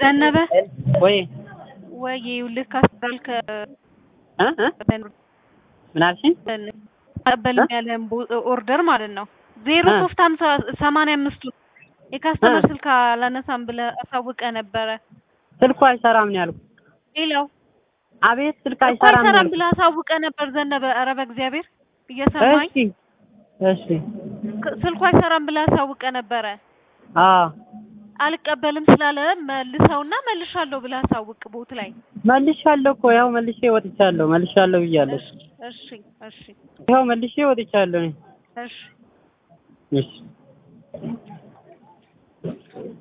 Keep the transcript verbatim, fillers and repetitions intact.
ዘነበ ወይ ወይ ይኸውልህ ካስተራል ከ እ እ ምን አልሽኝ? አቀበልም ያለን ኦርደር ማለት ነው ዜሮ ሶስት ሃምሳ ሰማንያ አምስት የካስተመር ስልክ አላነሳም ብለህ አሳውቀህ ነበረ። ስልኩ አይሰራም ነው ያልኩት። ሄሎ አቤት ስልክ አይሰራም ነው ብለህ አሳውቀህ ነበር ዘነበ። ኧረ በእግዚአብሔር እየሰማኝ እሺ እሺ ስልኩ አይሰራም ብለህ አሳውቀህ ነበረ። አዎ አልቀበልም ስላለ መልሰውና መልሻለሁ ብለህ አሳውቅ ቦት ላይ መልሻለሁ እኮ ያው መልሼ ወጥቻለሁ መልሻለሁ ብያለሁ። እሺ እሺ ያው መልሼ ወጥቻለሁ። እሺ እሺ